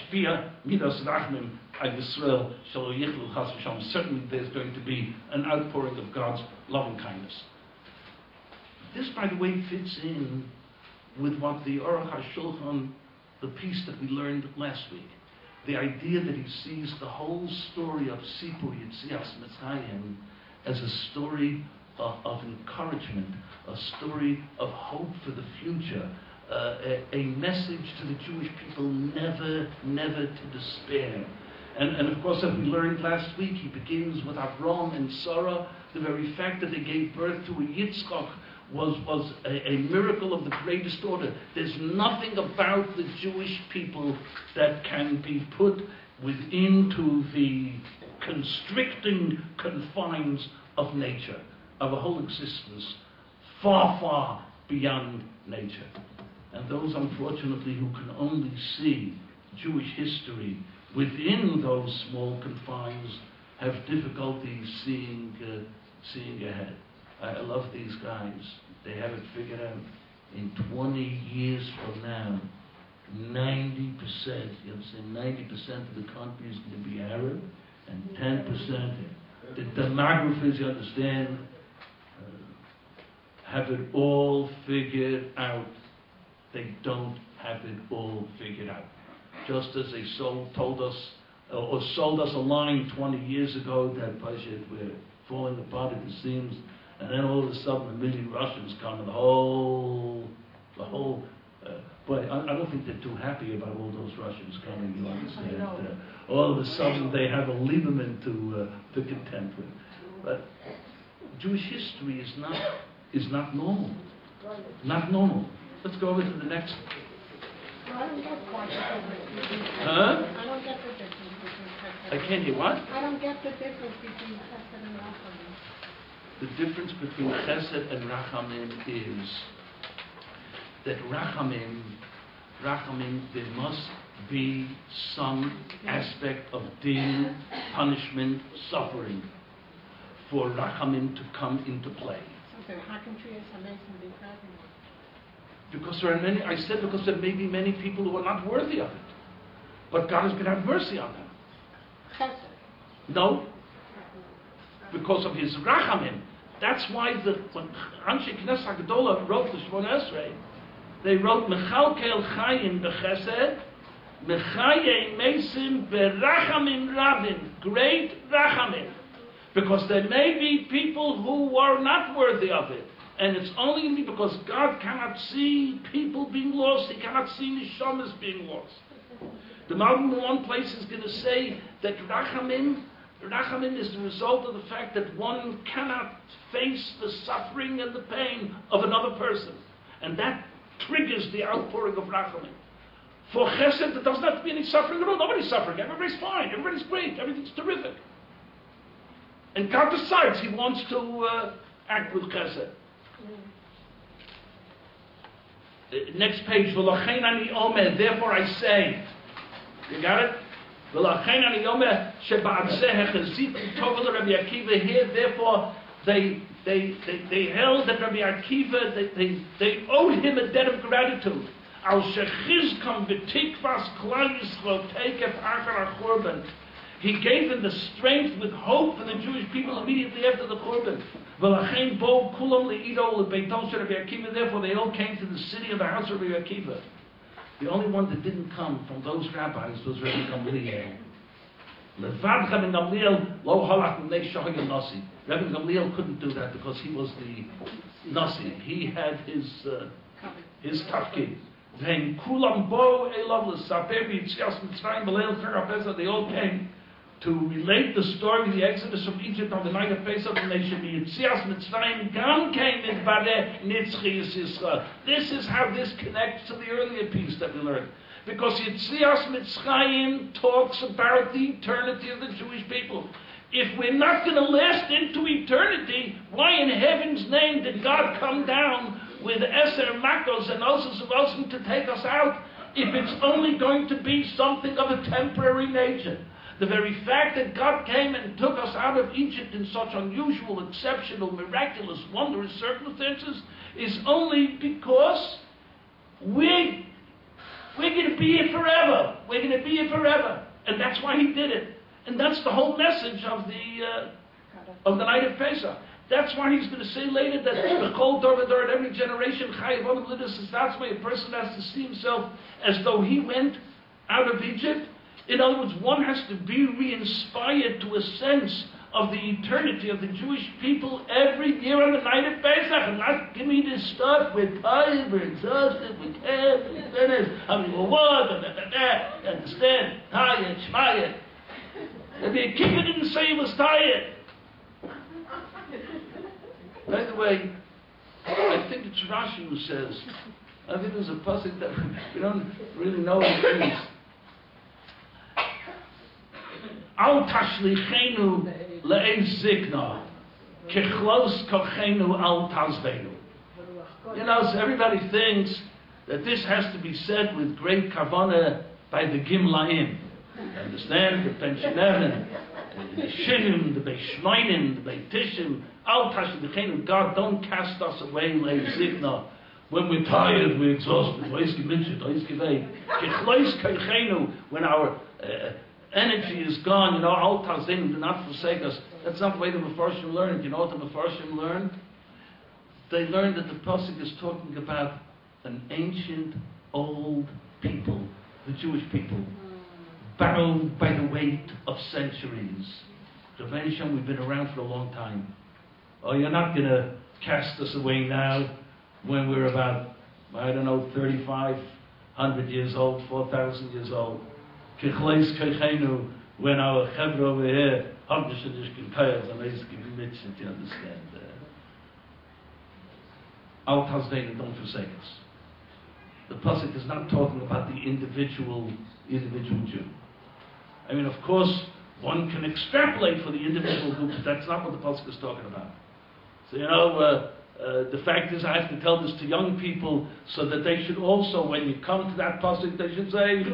certainly there's going to be an outpouring of God's loving kindness. This, by the way, fits in with what the Aruch HaShulchan, the piece that we learned last week. The idea that he sees the whole story of Sipur Yetzias Mitzrayim as a story of, of encouragement, a story of hope for the future, uh, a, a message to the Jewish people never, never to despair. And, and of course, as we learned last week, he begins with Avram and Sarah. The very fact that they gave birth to a Yitzchak was, was a, a miracle of the greatest order. There's nothing about the Jewish people that can be put within to the constricting confines of nature, of a whole existence, far, far beyond nature. And those, unfortunately, who can only see Jewish history within those small confines have difficulty seeing, uh, seeing ahead. I love these guys. They have it figured out. In twenty years from now, ninety percent, you understand, ninety percent of the country is going to be Arab, and ten percent, the demographers, you understand, uh, have it all figured out. They don't have it all figured out. Just as they sold, told us, uh, or sold us a line twenty years ago that we're falling apart at the seams. And then all of a sudden, a million Russians come, and the whole, the whole. Uh, boy, I, I don't think they're too happy about all those Russians coming. You understand? Uh, all of a sudden, they have a Lieberman to uh, to contend with. But Jewish history is not is not normal. Not normal. Let's go over to the next. I don't get quite the difference. Huh? I don't get the difference between I can't hear what? I don't get the difference between chesed and rachamim. The difference between chesed and rachamim is that rachamim, rachamim, there must be some aspect of din, punishment, suffering, for rachamim to come into play. So how can Trias HaMesim be present? Because there are many, I said because there may be many people who are not worthy of it. But God is going to have mercy on them. Chesed. No. Because of His rachamim. That's why the, when Anshe Knesset HaGedolah wrote the Shemona Esrei, they wrote Mechalkel Chayim B'Chesed, Mechayei Mesim B'Rachamim Rabin, great rachamim. Because there may be people who are not worthy of it. And it's only going to be because God cannot see people being lost. He cannot see neshamas being lost. The Malbim in one place is going to say that Rachamim, Rachamim is the result of the fact that one cannot face the suffering and the pain of another person. And that triggers the outpouring of Rachamim. For Chesed, there doesn't have to be any suffering at all. Nobody's suffering. Everybody's fine. Everybody's great. Everything's terrific. And God decides He wants to uh, act with Chesed. Uh, next page. V'lachein ani omer, therefore I say. You got it? V'lachein ani omer sheba'atzeh hechazit tov Rabbi Akiva. Here, therefore, they they they, they held that Rabbi Akiva, they, they, they owed him a debt of gratitude. Al shechizkam v'tikvas klal Yisrael teikef achar ha'churban. He gave them the strength with hope for the Jewish people immediately after the Churban. V'lachein bo kulam le'ido le'beiton shel Rabbi Akiva. Therefore, they all came to the city of the house of Rabbi Akiva. The only one that didn't come from those rabbis was Rabbi Gamliel. Levad Rabbi Gamliel lo halach b'nei shohag nasi. Rabbi Gamliel couldn't do that because he was the nasi. He had his uh, his tafkid. Then kulam bo elav l'saper b'yitzias mitzrayim b'leil cher. They all came to relate the story of the Exodus from Egypt on the night of Pesach, and they should be Yitzias Mitzrayim Gam came in Badeh Nitzchias Yisrael. This is how this connects to the earlier piece that we learned. Because Yitzias Mitzrayim talks about the eternity of the Jewish people. If we're not going to last into eternity, why in heaven's name did God come down with Eser Makos and Osos of Osim to take us out, if it's only going to be something of a temporary nature? The very fact that God came and took us out of Egypt in such unusual, exceptional, miraculous, wondrous circumstances is only because we, we're going to be here forever. We're going to be here forever. And that's why He did it. And that's the whole message of the uh, of the night of Pesach. That's why He's going to say later that the Chol Dor V'Dor, at every generation, Chayav Adam Lidus, that's why a person has to see himself as though he went out of Egypt. In other words, one has to be re-inspired to a sense of the eternity of the Jewish people every year on the night of Pesach, and not give me this stuff, we're tired, we're exhausted, we can't, we're finished, I mean, we're what, da, da, da, da, understand, tired, schmired. Rabbi Akiva didn't say he was tired. By the way, I think it's Rashi who says, I think there's a pasuk that we don't really know what it means. Al tashlichenu le'ez zikna, kechlos kochenu al tazvenu. You know, so everybody thinks that this has to be said with great kavanah by the Gimlaim. Understand? The pensioners, the Shinim, the Beishmainim, the Beitishim. Al tashlichenu, God, don't cast us away le'ez zikna. When we're tired, we're exhausted. When our uh, energy is gone, you know, Al Tazim, do not forsake us. That's not the way the Mefarshim learned. You know what the Mefarshim learned? They learned that the Pasuk is talking about an ancient, old people, the Jewish people, bowed by the weight of centuries. Rabbeinu Shem, we've been around for a long time. Oh, you're not going to cast us away now when we're about, I don't know, thirty-five hundred years old, four thousand years old. When our chevra over here, you understand? Al Tazveinu, don't forsake us. The pasuk is not talking about the individual, individual Jew. I mean, of course, one can extrapolate for the individual group, but that's not what the pasuk is talking about. So, you know, uh, Uh, the fact is, I have to tell this to young people so that they should also, when you come to that pasuk, they should say,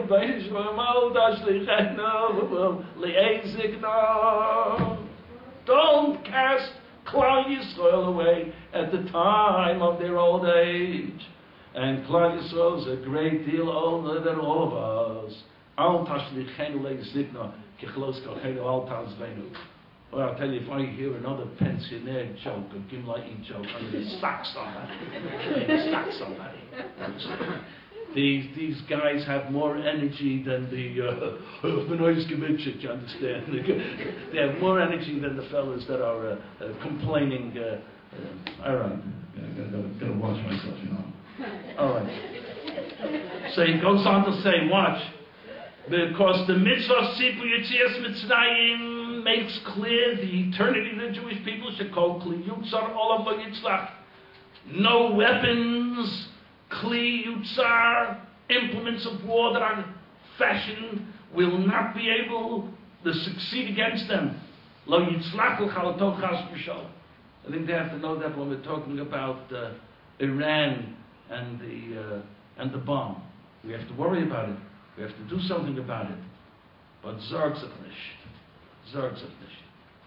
don't cast Klal Yisrael away at the time of their old age. And Klal Yisrael is a great deal older than all of us. Al tashlichenu le'zikna kichlos kochenu al tazvenu. Well, I'll tell you, if I hear another pensioner joke, a Gimla'i joke, I'm going to sack somebody. I'm going to sack somebody. these these guys have more energy than the uh, you understand? They have more energy than the fellas that are uh, uh, complaining. Uh, uh, all right, gotta, gotta, gotta watch myself, you know. All right. So he goes on to say, watch, because the mitzvah Sipu Yetzias Mitzrayim makes clear the eternity of the Jewish people should call Kli Yutzar Olav Yitzlach. No weapons, Kli Yutzar, implements of war that are fashioned will not be able to succeed against them. Lo Yitzlach L'chalato Chas B'Shol. I think they have to know that when we're talking about uh, Iran and the uh, and the bomb. We have to worry about it. We have to do something about it. But Zarg sich nicht. Zarg sich nicht.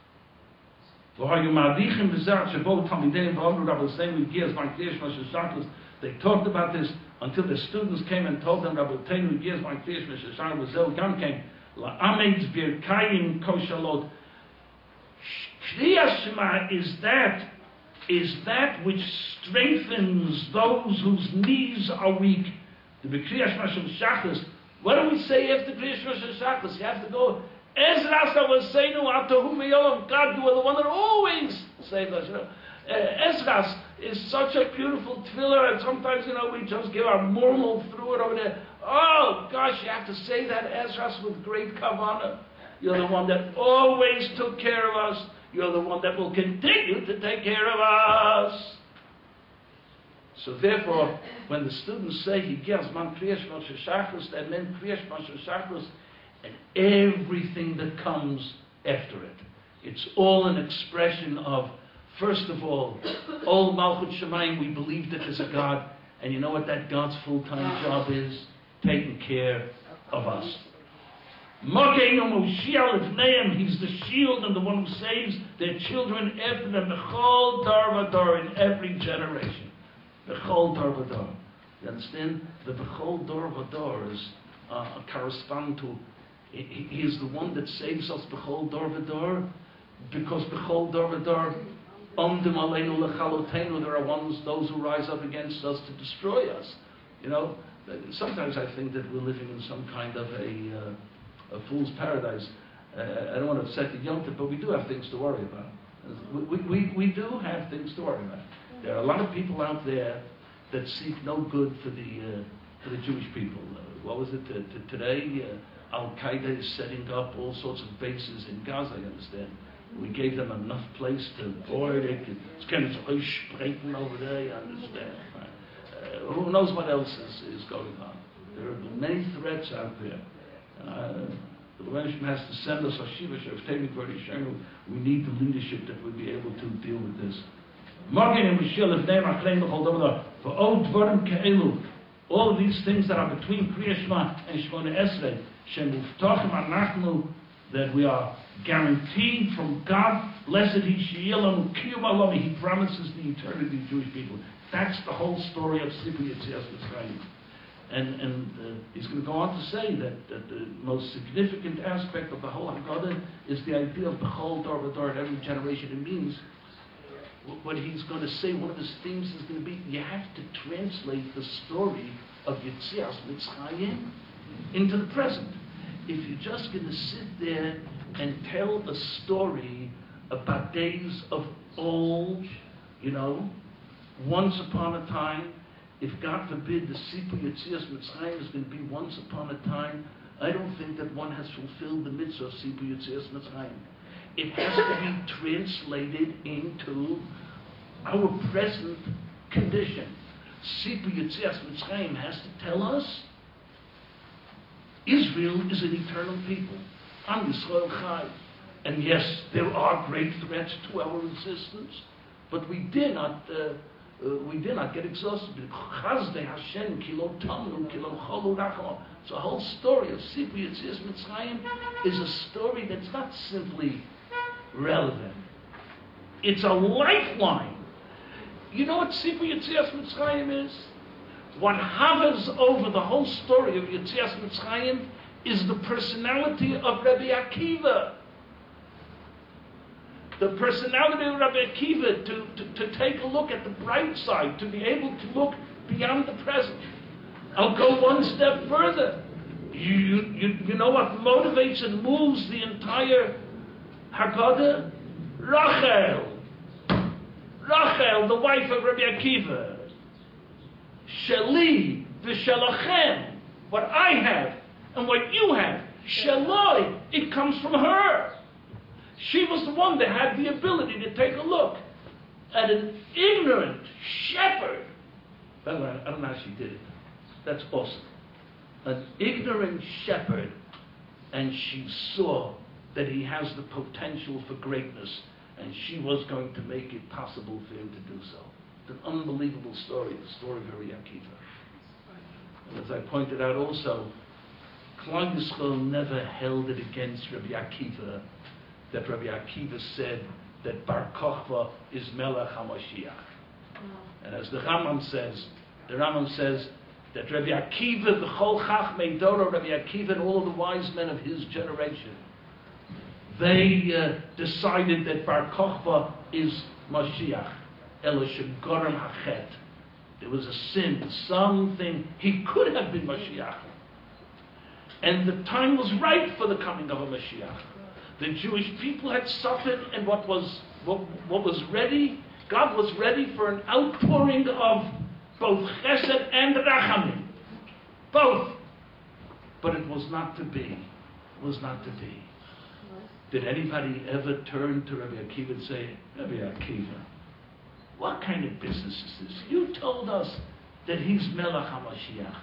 They talked about this until the students came and told them Rabbi Teinu Gies my Kriyash Meshachar was Zel Gam came. La Ameds Birkayim Koshalot. Kriyash Shema is that is that which strengthens those whose knees are weak. The Kriyash Meshachar. What do we say after Kriyash Meshachar? You have to go. Ezras was saying, God, you are the one that always saved us. You know, uh, Ezras is such a beautiful tefillah, and sometimes, you know, we just give our murmur through it over there. Oh, gosh, you have to say that Ezras with great kavanah. You're the one that always took care of us. You're the one that will continue to take care of us. So therefore, when the students say, he gives man kriyash moshe shachris, that meant kriyash moshe shachris, and everything that comes after it. It's all an expression of, first of all, all Malchut Shemayim, we believe that there's a God, and you know what that God's full-time job is? Taking care of us. Mokeinu Moshiach Lifneim, he's the shield and the one who saves their children after them, B'chol Dar Vadar, in every generation. B'chol Dar Vadar. You understand? The B'chol Dar Vadar is uh, correspond to He, he is the one that saves us b'chol dor v'dor, because b'chol dor v'dor, omdim aleinu lechalotenu, there are ones, those who rise up against us to destroy us. You know, sometimes I think that we're living in some kind of a, uh, a fool's paradise. Uh, I don't want to upset the young, but we do have things to worry about. We, we, we do have things to worry about. There are a lot of people out there that seek no good for the uh, for the Jewish people. Uh, what was it uh, t- today? Uh, Al-Qaeda is setting up all sorts of bases in Gaza, I understand. We gave them enough place to avoid it. It's kind of sprechen over there, you understand. Uh, who knows what else is, is going on? There are many threats out there. Uh, the Rebbeinu has to send us a Shiva Shevtevik Varishenu. We need the leadership that will be able to deal with this. All of these things that are between Kriya Shema and Shemona Esrei, that we are guaranteed from God, blessed He Sheyilam Kiyum Alami, He promises the eternity of Jewish people. That's the whole story of Sipu Yetzias Mitzrayim. And, and uh, he's going to go on to say that, that the most significant aspect of the whole Haggadah is the idea of B'chol Dor V'Dor, at every generation. It means, what he's going to say, one of his themes is going to be, you have to translate the story of Yetzias Mitzrayim into the present. If you're just going to sit there and tell a story about days of old, you know, once upon a time, if God forbid the Sipu Yetzias Mitzrayim is going to be once upon a time, I don't think that one has fulfilled the mitzvah of Sipu Yetzias Mitzrayim. It has to be translated into our present condition. Sipu Yetzias Mitzrayim has to tell us Israel is an eternal people. Am Yisrael Chai. And yes, there are great threats to our existence, but we did not uh, uh, we did not get exhausted. Chazdei Hashem kilo tamnu kilo cholu rachamo. So the whole story of Sipu Yetzias Mitzrayim is a story that's not simply relevant. It's a lifeline. You know what Sipu Yetzias Mitzrayim is? What hovers over the whole story of Yetzias Mitzrayim is the personality of Rabbi Akiva. The personality of Rabbi Akiva to, to, to take a look at the bright side, to be able to look beyond the present. I'll go one step further. You, you, you know what motivates and moves the entire Haggadah? Rachel. Rachel, the wife of Rabbi Akiva. Sheli v'shelachem. What I have and what you have. Sheloi. It comes from her. She was the one that had the ability to take a look at an ignorant shepherd. By the way, I don't know how she did it. That's awesome. An ignorant shepherd, and she saw that he has the potential for greatness, and she was going to make it possible for him to do so. It's an unbelievable story, the story of Rabbi Akiva. And as I pointed out also, Klal Yisrael never held it against Rabbi Akiva that Rabbi Akiva said that Bar Kochva is Melech HaMashiach. And as the Rambam says, the Rambam says that Rabbi Akiva, the Chol Chachmei Doro, Rabbi Akiva and all of the wise men of his generation, they uh, decided that Bar Kochva is Mashiach. Ela Shegorem Hachet. There was a sin, something. He could have been Mashiach. And the time was right for the coming of a Mashiach. The Jewish people had suffered, and what was what, what was ready, God was ready for an outpouring of both Chesed and Rachamim. Both. But it was not to be. It was not to be. Did anybody ever turn to Rabbi Akiva and say, Rabbi Akiva, what kind of business is this? You told us that he's Melech HaMashiach.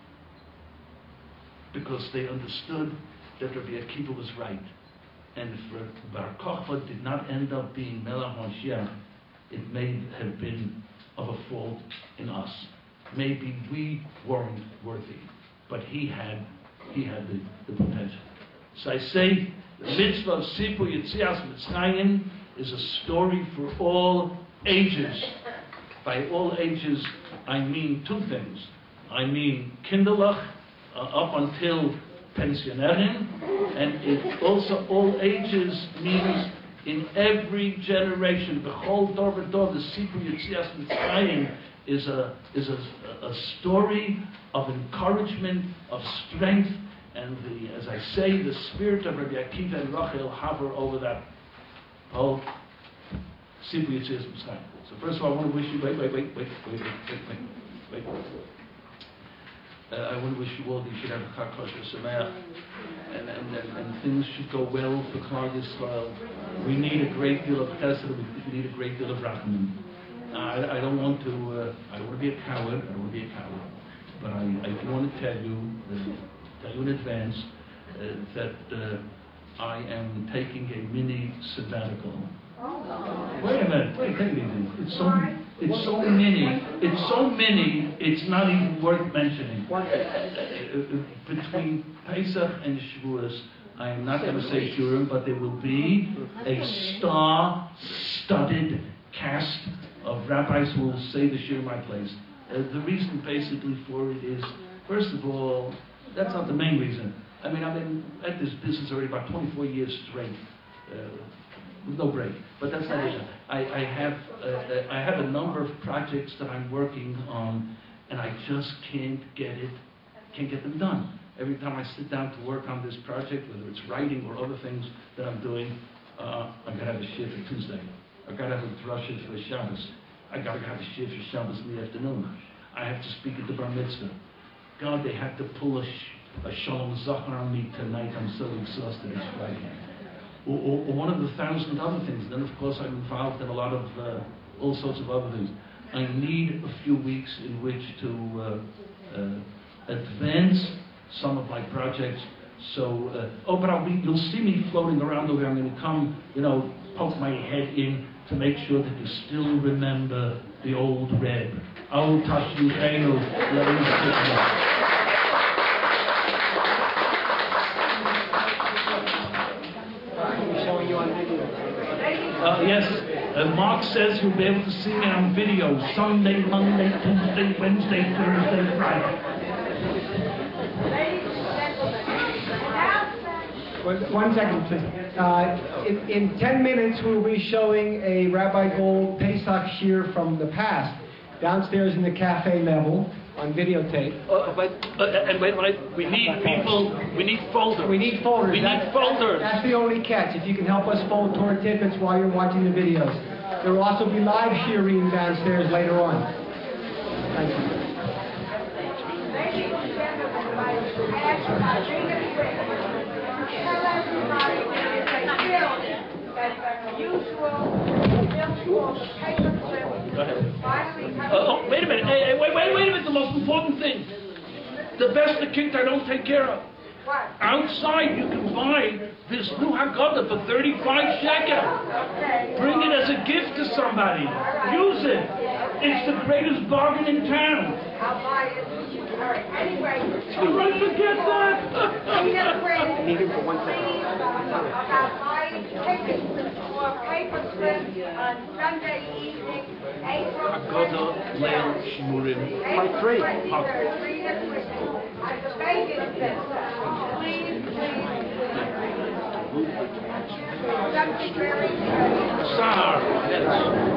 Because they understood that Rabbi Akiva was right. And if Bar Kochva did not end up being Melech HaMashiach, it may have been of a fault in us. Maybe we weren't worthy, but he had he had the, the potential. So I say the mitzvah of Sipur Yetzias Mitzrayim is a story for all ages. By all ages, I mean two things. I mean Kinderlach, uh, up until Pensionerin, and it also all ages means in every generation. The whole Dor V'Dor, the Sipur Yetzias Mitzrayim, is a is a, a story of encouragement, of strength, and the, as I say, the spirit of Rabbi Akiva and Rachel hover over that whole Sipur Yetzias Mitzrayim. So first of all, I want to wish you wait, wait, wait, wait, wait, wait, wait, wait. Uh, I want to wish you all that you should have a Chag Kosher Sameach, and, and, and, and things should go well for Klal Yisrael. We need a great deal of Chesed, we need a great deal of Rachamim. Uh, I, I don't want to. Uh, I don't want to be a coward. I don't want to be a coward. But I, I do want to tell you, uh, tell you in advance, uh, that uh, I am taking a mini sabbatical. Wait a minute. Wait, take it easy. It's so. It's so many. It's so many. It's not even worth mentioning. Uh, between Pesach and Shavuos, I am not going to say Shurim, but there will be a star-studded cast of rabbis who will say the Shir in my place. Uh, the reason basically for it is, first of all, that's not the main reason. I mean, I've been at this business already about twenty-four years straight, uh, with no break. But that's not it. I, I have uh, I have a number of projects that I'm working on, and I just can't get it, can't get them done. Every time I sit down to work on this project, whether it's writing or other things that I'm doing, uh, I've got to have a shift for Tuesday. I've got to have a drasha for Shabbos. I've got to have a shift for Shabbos in the afternoon. I have to speak at the Bar Mitzvah. God, they had to pull a, sh- a Shalom Zachar on me tonight. I'm so exhausted. It's Friday. Or, or, or one of the thousand other things. Then, of course, I'm involved in a lot of uh, all sorts of other things. I need a few weeks in which to uh, uh, advance some of my projects. So, uh, oh, but I'll be, you'll see me floating around over here. I'm going to come, you know, poke my head in to make sure that you still remember the old Reb. Al Tashlichenu Le'im. Uh, yes, uh, Mark says you'll be able to see me on video Sunday, Monday, Tuesday, Wednesday, Thursday, Friday. One, one second, please. Uh, in, in ten minutes, we'll be showing a Rabbi Gold Pesach Shir from the past downstairs in the cafe level. on videotape. Uh, but, uh, and wait, wait, we need people, we need folders. We need folders. We That's- need folders. That's the only catch, if you can help us fold Torah tidbits while you're watching the videos. There will also be live shearing downstairs later on. Thank you. Ladies and gentlemen, I ask my readers tell everybody that it's a bill that's unusual, unusual, the paper clip. Go ahead. Finally Uh, oh, wait a minute, hey, hey, wait, wait, wait a minute, the most important thing. The best the kids I don't take care of. What? Outside, you can buy this new Haggadah for thirty-five shekel. Okay. Bring it as a gift to somebody. Use it. It's the greatest bargain in town. I'll buy it. All right, anyway. All right, forget that. Peter Quinn, please, about buying tickets for paper clips on Sunday evening, April Haggadah Leil Shimurim. April twenty-third, Peter Quinn. At the Vegas Center. Please, please, please. Something very special. Sar, yes.